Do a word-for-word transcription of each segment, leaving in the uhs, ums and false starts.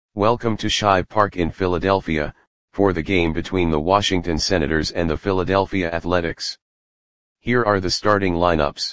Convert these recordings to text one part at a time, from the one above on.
Welcome to Shive Park in Philadelphia, for the game between the Washington Senators and the Philadelphia Athletics. Here are the starting lineups.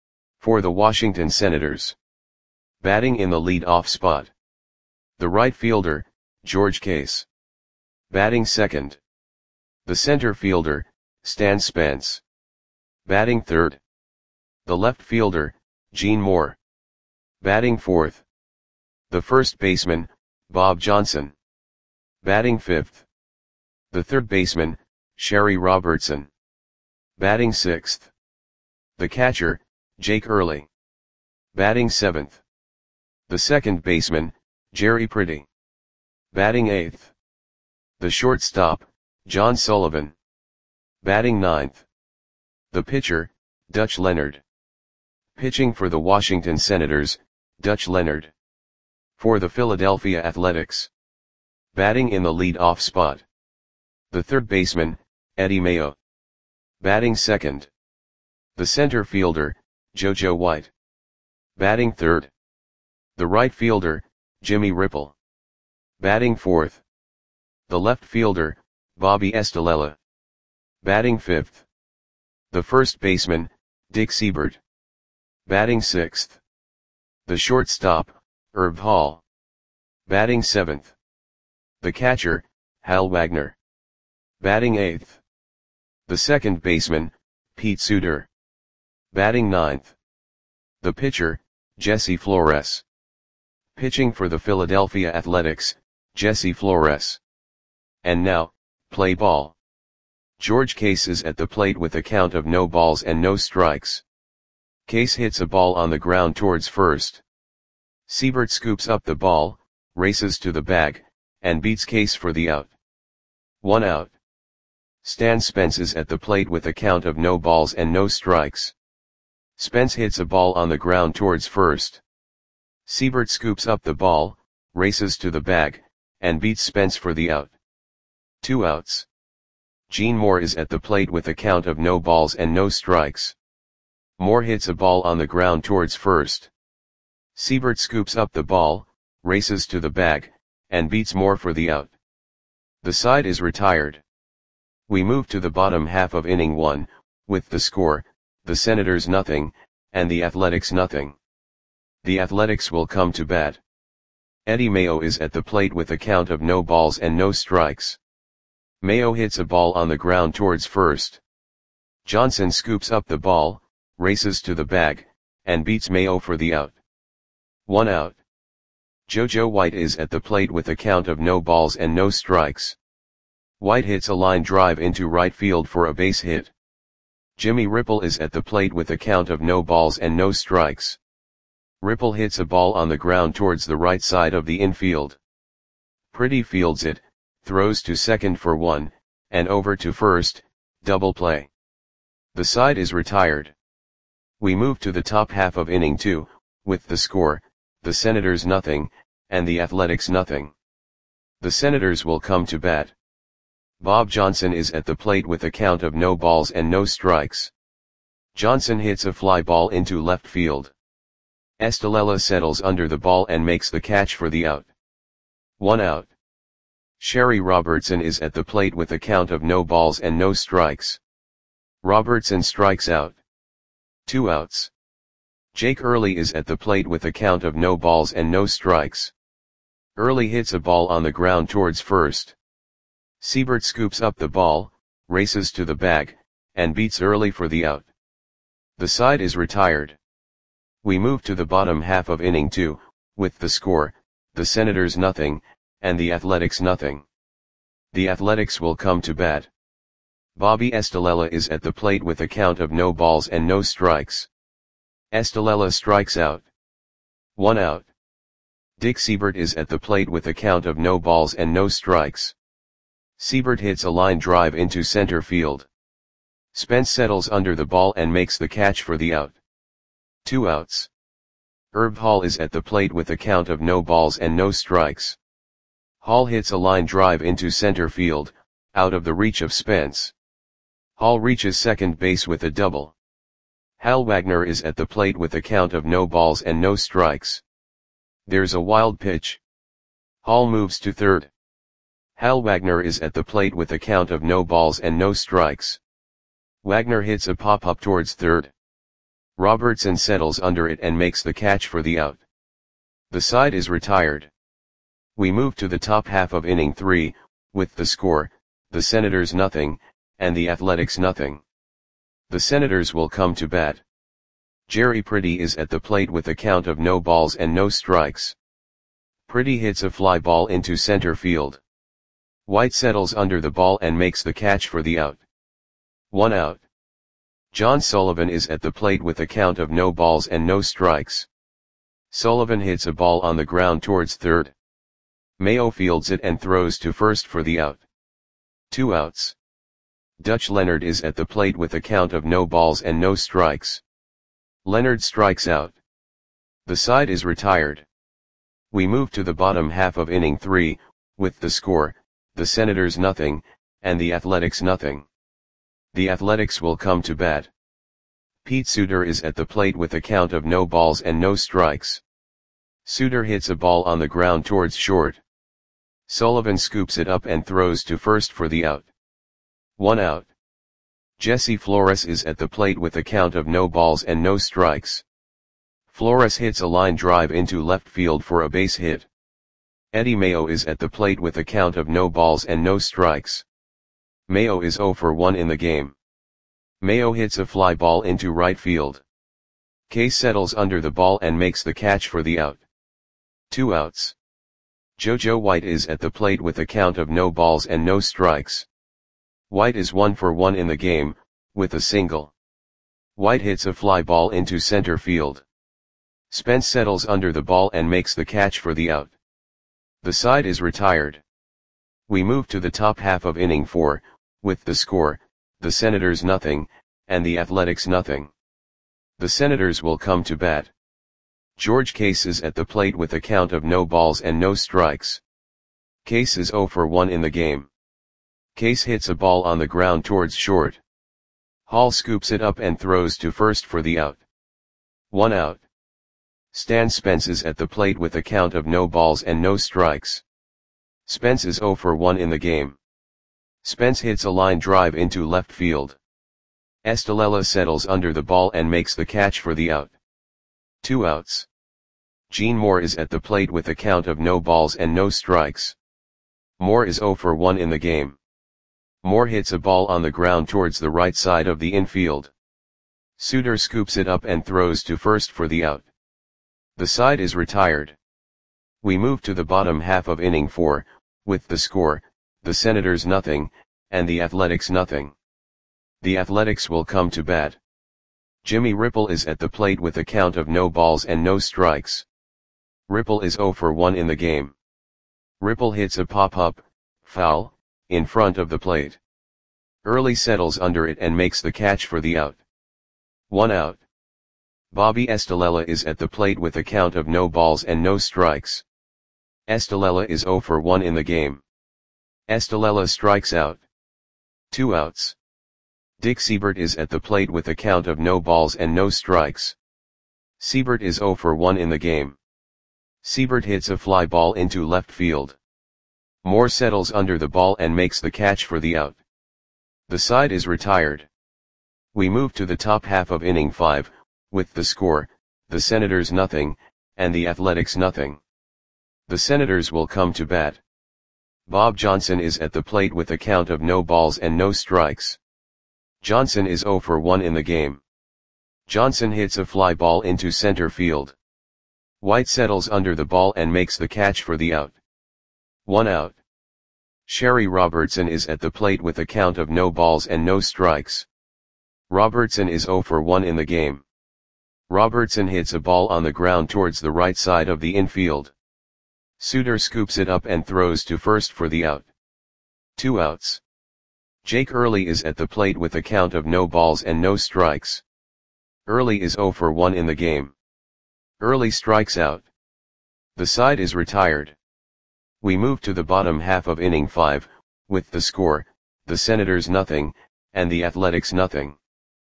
For the Washington Senators. Batting in the lead-off spot. The right fielder, George Case. Batting second. The center fielder, Stan Spence. Batting third. The left fielder, Gene Moore. Batting fourth. The first baseman, Bob Johnson. Batting fifth. The third baseman, Sherry Robertson. Batting sixth. The catcher, Jake Early. Batting seventh. The second baseman, Jerry Pretty. Batting eighth. The shortstop, John Sullivan. Batting ninth. The pitcher, Dutch Leonard. Pitching for the Washington Senators, Dutch Leonard. For the Philadelphia Athletics. Batting in the lead-off spot. The third baseman, Eddie Mayo. Batting second. The center fielder, JoJo White. Batting third. The right fielder, Jimmy Ripple. Batting fourth. The left fielder, Bobby Estalella. Batting fifth. The first baseman, Dick Siebert. Batting sixth. The shortstop, Herb Hall. Batting seventh. The catcher, Hal Wagner. Batting eighth. The second baseman, Pete Suter. Batting ninth. The pitcher, Jesse Flores. Pitching for the Philadelphia Athletics, Jesse Flores. And now, play ball. George Case is at the plate with a count of no balls and no strikes. Case hits a ball on the ground towards first. Siebert scoops up the ball, races to the bag, and beats Case for the out. One out. Stan Spence is at the plate with a count of no balls and no strikes. Spence hits a ball on the ground towards first. Siebert scoops up the ball, races to the bag, and beats Spence for the out. Two outs. Gene Moore is at the plate with a count of no balls and no strikes. Moore hits a ball on the ground towards first. Siebert scoops up the ball, races to the bag, and beats Moore for the out. The side is retired. We move to the bottom half of inning one, with the score, the Senators nothing, and the Athletics nothing. The Athletics will come to bat. Eddie Mayo is at the plate with a count of no balls and no strikes. Mayo hits a ball on the ground towards first. Johnson scoops up the ball, races to the bag, and beats Mayo for the out. One out. JoJo White is at the plate with a count of no balls and no strikes. White hits a line drive into right field for a base hit. Jimmy Ripple is at the plate with a count of no balls and no strikes. Ripple hits a ball on the ground towards the right side of the infield. Pretty fields it, throws to second for one, and over to first, double play. The side is retired. We move to the top half of inning two, with the score, the Senators nothing, and the Athletics nothing. The Senators will come to bat. Bob Johnson is at the plate with a count of no balls and no strikes. Johnson hits a fly ball into left field. Estalella settles under the ball and makes the catch for the out. One out. Sherry Robertson is at the plate with a count of no balls and no strikes. Robertson strikes out. Two outs. Jake Early is at the plate with a count of no balls and no strikes. Early hits a ball on the ground towards first. Siebert scoops up the ball, races to the bag, and beats Early for the out. The side is retired. We move to the bottom half of inning two, with the score, the Senators nothing, and the Athletics nothing. The Athletics will come to bat. Bobby Estalella is at the plate with a count of no balls and no strikes. Estalella strikes out. One out. Dick Siebert is at the plate with a count of no balls and no strikes. Siebert hits a line drive into center field. Spence settles under the ball and makes the catch for the out. Two outs. Herb Hall is at the plate with a count of no balls and no strikes. Hall hits a line drive into center field, out of the reach of Spence. Hall reaches second base with a double. Hal Wagner is at the plate with a count of no balls and no strikes. There's a wild pitch. Hall moves to third. Hal Wagner is at the plate with a count of no balls and no strikes. Wagner hits a pop-up towards third. Robertson settles under it and makes the catch for the out. The side is retired. We move to the top half of inning three, with the score, the Senators nothing, and the Athletics nothing. The Senators will come to bat. Jerry Pretty is at the plate with a count of no balls and no strikes. Pretty hits a fly ball into center field. White settles under the ball and makes the catch for the out. One out. John Sullivan is at the plate with a count of no balls and no strikes. Sullivan hits a ball on the ground towards third. Mayo fields it and throws to first for the out. Two outs. Dutch Leonard is at the plate with a count of no balls and no strikes. Leonard strikes out. The side is retired. We move to the bottom half of inning three, with the score, the Senators nothing, and the Athletics nothing. The Athletics will come to bat. Pete Suter is at the plate with a count of no balls and no strikes. Suter hits a ball on the ground towards short. Sullivan scoops it up and throws to first for the out. One out. Jesse Flores is at the plate with a count of no balls and no strikes. Flores hits a line drive into left field for a base hit. Eddie Mayo is at the plate with a count of no balls and no strikes. Mayo is oh for one in the game. Mayo hits a fly ball into right field. Case settles under the ball and makes the catch for the out. Two outs. JoJo White is at the plate with a count of no balls and no strikes. White is one for one in the game, with a single. White hits a fly ball into center field. Spence settles under the ball and makes the catch for the out. The side is retired. We move to the top half of inning four, with the score, the Senators nothing, and the Athletics nothing. The Senators will come to bat. George Case is at the plate with a count of no balls and no strikes. Case is oh for one in the game. Case hits a ball on the ground towards short. Hall scoops it up and throws to first for the out. One out. Stan Spence is at the plate with a count of no balls and no strikes. Spence is oh for one in the game. Spence hits a line drive into left field. Estalella settles under the ball and makes the catch for the out. Two outs. Gene Moore is at the plate with a count of no balls and no strikes. Moore is oh for one in the game. Moore hits a ball on the ground towards the right side of the infield. Suter scoops it up and throws to first for the out. The side is retired. We move to the bottom half of inning four, with the score, the Senators nothing, and the Athletics nothing. The Athletics will come to bat. Jimmy Ripple is at the plate with a count of no balls and no strikes. Ripple is oh for one in the game. Ripple hits a pop-up, foul, in front of the plate. Early settles under it and makes the catch for the out. One out. Bobby Estalella is at the plate with a count of no balls and no strikes. Estalella is oh for one in the game. Estalella strikes out. Two outs. Dick Siebert is at the plate with a count of no balls and no strikes. Siebert is oh for one in the game. Siebert hits a fly ball into left field. Moore settles under the ball and makes the catch for the out. The side is retired. We move to the top half of inning five, with the score, the Senators nothing, and the Athletics nothing. The Senators will come to bat. Bob Johnson is at the plate with a count of no balls and no strikes. Johnson is oh for one in the game. Johnson hits a fly ball into center field. White settles under the ball and makes the catch for the out. One out. Sherry Robertson is at the plate with a count of no balls and no strikes. Robertson is oh for one in the game. Robertson hits a ball on the ground towards the right side of the infield. Suter scoops it up and throws to first for the out. Two outs. Jake Early is at the plate with a count of no balls and no strikes. Early is oh for one in the game. Early strikes out. The side is retired. We move to the bottom half of inning five, with the score, the Senators nothing, and the Athletics nothing.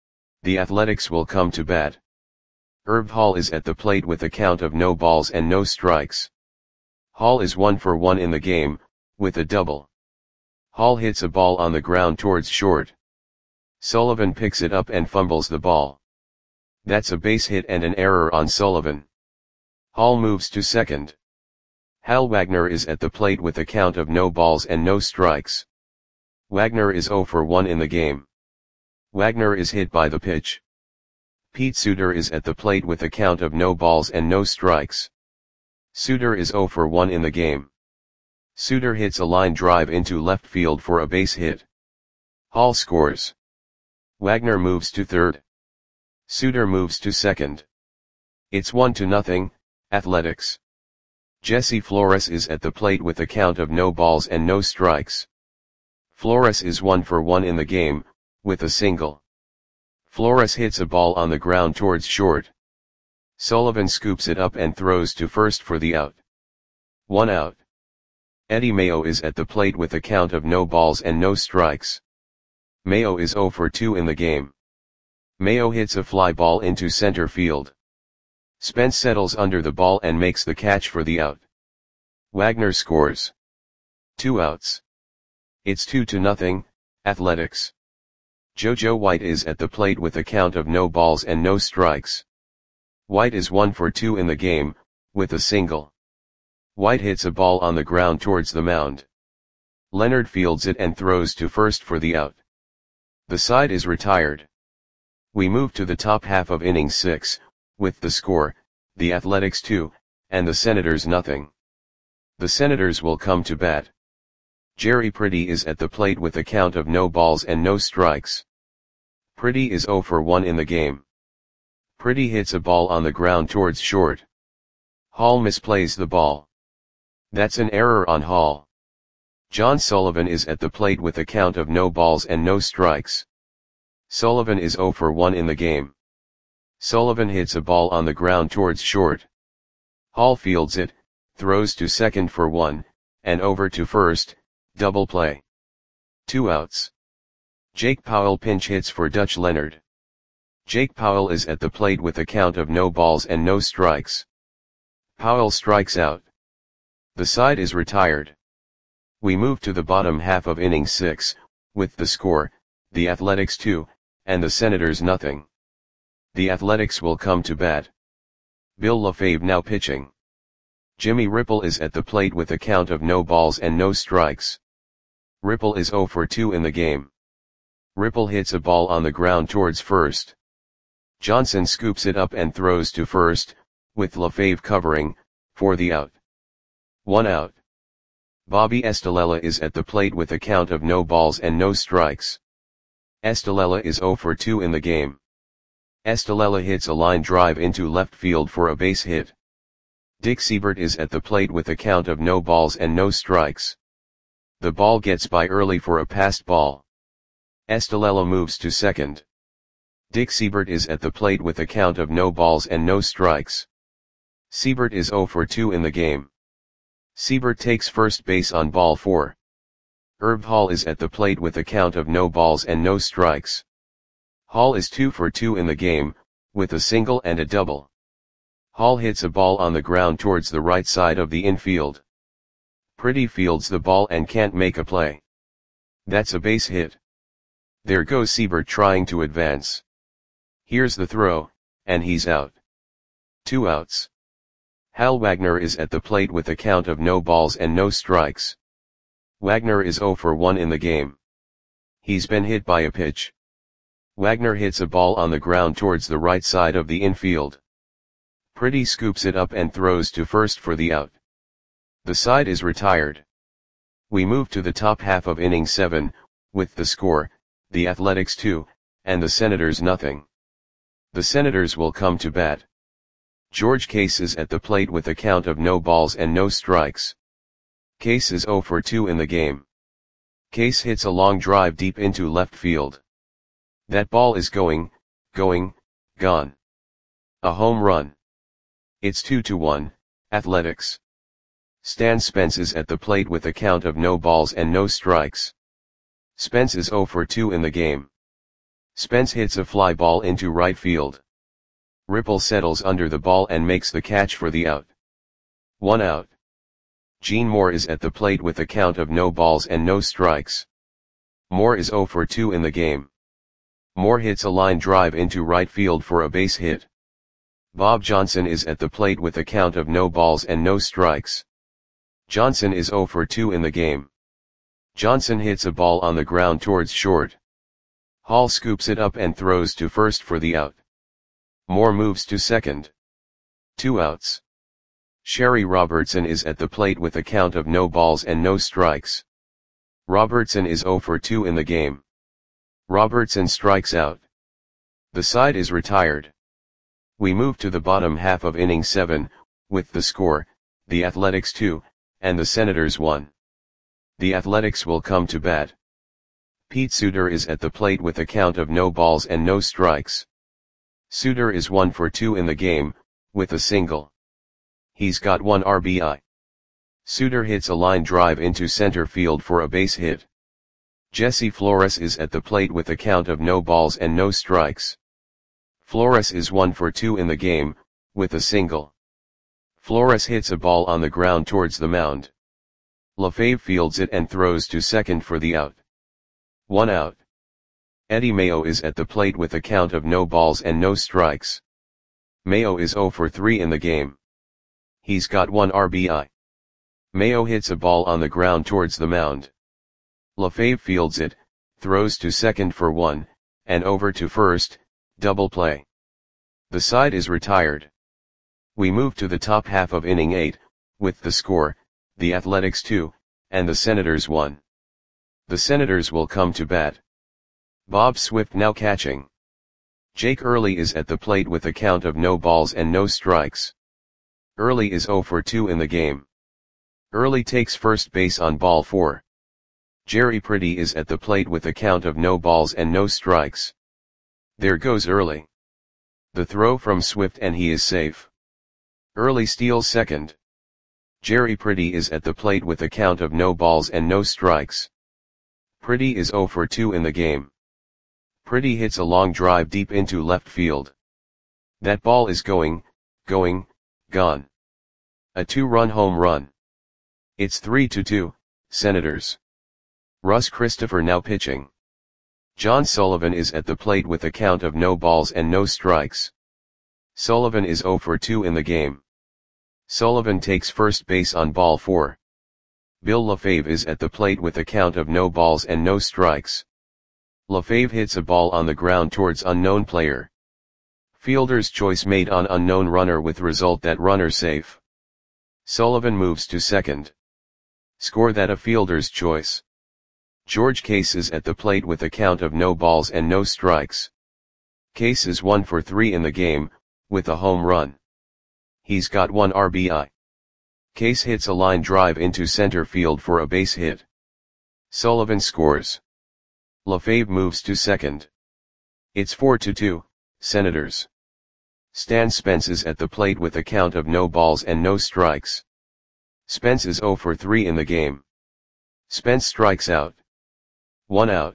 The Athletics will come to bat. Herb Hall is at the plate with a count of no balls and no strikes. Hall is one for one in the game, with a double. Hall hits a ball on the ground towards short. Sullivan picks it up and fumbles the ball. That's a base hit and an error on Sullivan. Hall moves to second. Hal Wagner is at the plate with a count of no balls and no strikes. Wagner is zero for one in the game. Wagner is hit by the pitch. Pete Suter is at the plate with a count of no balls and no strikes. Suter is zero for one in the game. Suter hits a line drive into left field for a base hit. Hall scores. Wagner moves to third. Suter moves to second. It's one to nothing, Athletics. Jesse Flores is at the plate with a count of no balls and no strikes. Flores is one for one in the game, with a single. Flores hits a ball on the ground towards short. Sullivan scoops it up and throws to first for the out. One out. Eddie Mayo is at the plate with a count of no balls and no strikes. Mayo is zero for two in the game. Mayo hits a fly ball into center field. Spence settles under the ball and makes the catch for the out. Wagner scores. Two outs. It's two to nothing, Athletics. JoJo White is at the plate with a count of no balls and no strikes. White is one for two in the game, with a single. White hits a ball on the ground towards the mound. Leonard fields it and throws to first for the out. The side is retired. We move to the top half of inning six, with the score, the Athletics two, and the Senators nothing. The Senators will come to bat. Jerry Pretty is at the plate with a count of no balls and no strikes. Pretty is zero for one in the game. Pretty hits a ball on the ground towards short. Hall misplays the ball. That's an error on Hall. John Sullivan is at the plate with a count of no balls and no strikes. Sullivan is zero for one in the game. Sullivan hits a ball on the ground towards short. Hall fields it, throws to second for one, and over to first, double play. Two outs. Jake Powell pinch hits for Dutch Leonard. Jake Powell is at the plate with a count of no balls and no strikes. Powell strikes out. The side is retired. We move to the bottom half of inning six, with the score, the Athletics two, and the Senators nothing. The Athletics will come to bat. Bill LaFave now pitching. Jimmy Ripple is at the plate with a count of no balls and no strikes. Ripple is zero for two in the game. Ripple hits a ball on the ground towards first. Johnson scoops it up and throws to first, with LaFave covering, for the out. One out. Bobby Estalella is at the plate with a count of no balls and no strikes. Estalella is zero for two in the game. Estalella hits a line drive into left field for a base hit. Dick Siebert is at the plate with a count of no balls and no strikes. The ball gets by early for a passed ball. Estalella moves to second. Dick Siebert is at the plate with a count of no balls and no strikes. Siebert is zero for two in the game. Siebert takes first base on ball four. Herb Hall is at the plate with a count of no balls and no strikes. Hall is two for two in the game, with a single and a double. Hall hits a ball on the ground towards the right side of the infield. Pretty fields the ball and can't make a play. That's a base hit. There goes Siebert trying to advance. Here's the throw, and he's out. Two outs. Hal Wagner is at the plate with a count of no balls and no strikes. Wagner is zero for one in the game. He's been hit by a pitch. Wagner hits a ball on the ground towards the right side of the infield. Pretty scoops it up and throws to first for the out. The side is retired. We move to the top half of inning seven, with the score, the Athletics two, and the Senators nothing. The Senators will come to bat. George Case is at the plate with a count of no balls and no strikes. Case is zero for two in the game. Case hits a long drive deep into left field. That ball is going, going, gone. A home run. It's two to one, Athletics. Stan Spence is at the plate with a count of no balls and no strikes. Spence is zero for two in the game. Spence hits a fly ball into right field. Ripple settles under the ball and makes the catch for the out. One out. Gene Moore is at the plate with a count of no balls and no strikes. Moore is oh for two in the game. Moore hits a line drive into right field for a base hit. Bob Johnson is at the plate with a count of no balls and no strikes. Johnson is oh for two in the game. Johnson hits a ball on the ground towards short. Hall scoops it up and throws to first for the out. Moore moves to second. Two outs. Sherry Robertson is at the plate with a count of no balls and no strikes. Robertson is oh for two in the game. Robertson strikes out. The side is retired. We move to the bottom half of inning seven, with the score, the Athletics two, and the Senators one. The Athletics will come to bat. Pete Suter is at the plate with a count of no balls and no strikes. Suter is one for two in the game, with a single. He's got one R B I. Suter hits a line drive into center field for a base hit. Jesse Flores is at the plate with a count of no balls and no strikes. Flores is one for two in the game, with a single. Flores hits a ball on the ground towards the mound. LaFave fields it and throws to second for the out. One out. Eddie Mayo is at the plate with a count of no balls and no strikes. Mayo is oh for three in the game. He's got one R B I. Mayo hits a ball on the ground towards the mound. LaFave fields it, throws to second for one, and over to first, double play. The side is retired. We move to the top half of inning eight, with the score, the Athletics two, and the Senators one. The Senators will come to bat. Bob Swift now catching. Jake Early is at the plate with a count of no balls and no strikes. Early is oh for two in the game. Early takes first base on ball four. Jerry Pretty is at the plate with a count of no balls and no strikes. There goes Early. The throw from Swift and he is safe. Early steals second. Jerry Pretty is at the plate with a count of no balls and no strikes. Pretty is oh for two in the game. Pretty hits a long drive deep into left field. That ball is going, going, gone. A two-run home run. It's three to two, Senators. Russ Christopher now pitching. John Sullivan is at the plate with a count of no balls and no strikes. Sullivan is oh for two in the game. Sullivan takes first base on ball four. Bill LaFave is at the plate with a count of no balls and no strikes. LaFave hits a ball on the ground towards unknown player. Fielder's choice made on unknown runner with result that runner safe. Sullivan moves to second. Score that a fielder's choice. George Case is at the plate with a count of no balls and no strikes. Case is one for three in the game, with a home run. He's got one R B I. Case hits a line drive into center field for a base hit. Sullivan scores. LaFave moves to second. It's four to two, Senators. Stan Spence is at the plate with a count of no balls and no strikes. Spence is oh for three in the game. Spence strikes out. One out.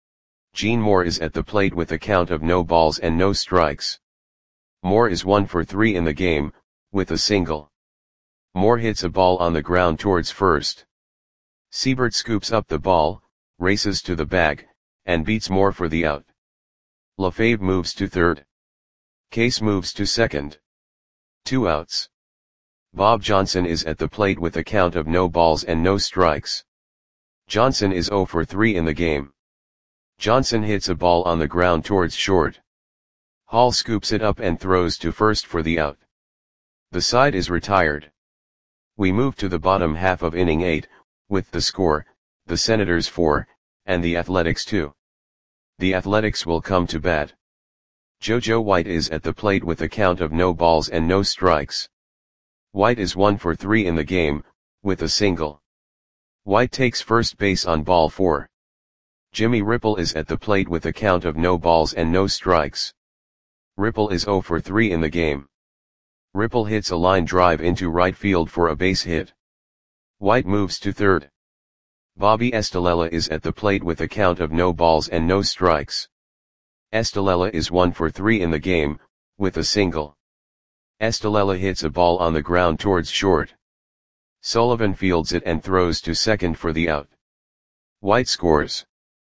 Gene Moore is at the plate with a count of no balls and no strikes. Moore is one for three in the game, with a single. Moore hits a ball on the ground towards first. Siebert scoops up the ball, races to the bag, and beats Moore for the out. LaFave moves to third. Case moves to second. Two outs. Bob Johnson is at the plate with a count of no balls and no strikes. Johnson is oh for three in the game. Johnson hits a ball on the ground towards short. Hall scoops it up and throws to first for the out. The side is retired. We move to the bottom half of inning eight, with the score, the Senators four, and the Athletics two. The Athletics will come to bat. JoJo White is at the plate with a count of no balls and no strikes. White is one for three in the game, with a single. White takes first base on ball four. Jimmy Ripple is at the plate with a count of no balls and no strikes. Ripple is oh for three in the game. Ripple hits a line drive into right field for a base hit. White moves to third. Bobby Estalella is at the plate with a count of no balls and no strikes. Estalella is one for three in the game, with a single. Estalella hits a ball on the ground towards short. Sullivan fields it and throws to second for the out. White scores.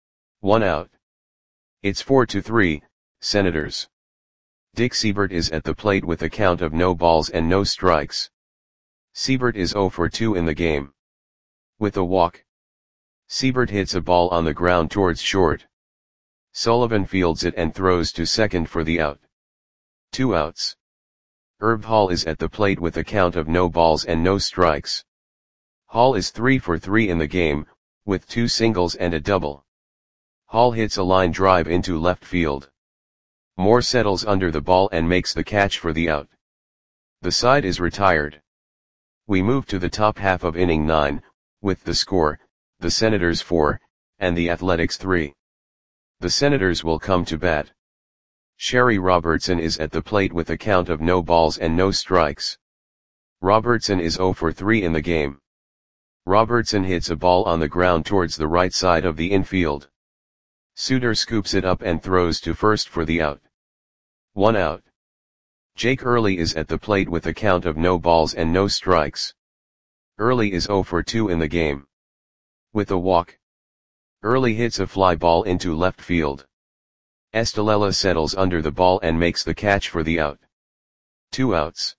One out. It's four to three, Senators. Dick Seibert is at the plate with a count of no balls and no strikes. Seibert is zero for two in the game. With a walk. Seibert hits a ball on the ground towards short. Sullivan fields it and throws to second for the out. Two outs. Herb Hall is at the plate with a count of no balls and no strikes. Hall is three for three in the game, with two singles and a double. Hall hits a line drive into left field. Moore settles under the ball and makes the catch for the out. The side is retired. We move to the top half of inning nine, with the score, the Senators four, and the Athletics three. The Senators will come to bat. Sherry Robertson is at the plate with a count of no balls and no strikes. Robertson is zero for three in the game. Robertson hits a ball on the ground towards the right side of the infield. Suter scoops it up and throws to first for the out. One out. Jake Early is at the plate with a count of no balls and no strikes. Early is zero for two in the game. With a walk. Early hits a fly ball into left field. Estalella settles under the ball and makes the catch for the out. Two outs.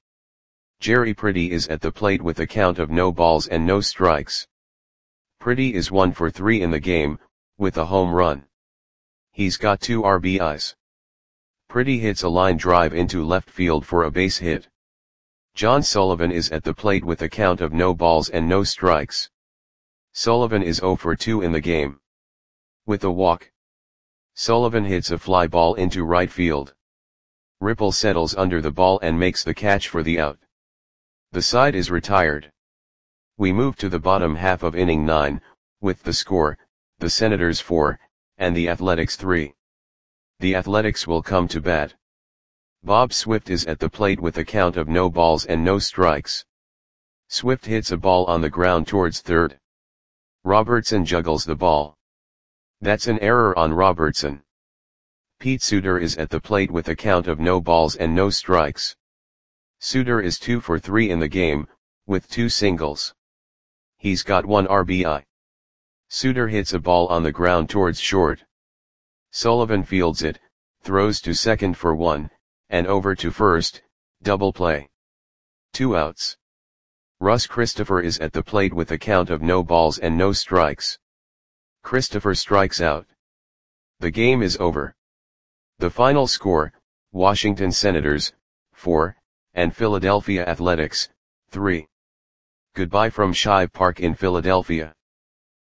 Jerry Pretty is at the plate with a count of no balls and no strikes. Pretty is one for three in the game, with a home run. He's got two R B Is. Pretty hits a line drive into left field for a base hit. John Sullivan is at the plate with a count of no balls and no strikes. Sullivan is zero for two in the game. With a walk. Sullivan hits a fly ball into right field. Ripple settles under the ball and makes the catch for the out. The side is retired. We move to the bottom half of inning nine, with the score, the Senators four, and the Athletics three. The Athletics will come to bat. Bob Swift is at the plate with a count of no balls and no strikes. Swift hits a ball on the ground towards third. Robertson juggles the ball. That's an error on Robertson. Pete Suter is at the plate with a count of no balls and no strikes. Suter is two for three in the game, with two singles. He's got one R B I. Suter hits a ball on the ground towards short. Sullivan fields it, throws to second for one, and over to first, double play. Two outs. Russ Christopher is at the plate with a count of no balls and no strikes. Christopher strikes out. The game is over. The final score, Washington Senators, four, and Philadelphia Athletics, three. Goodbye from Shive Park in Philadelphia.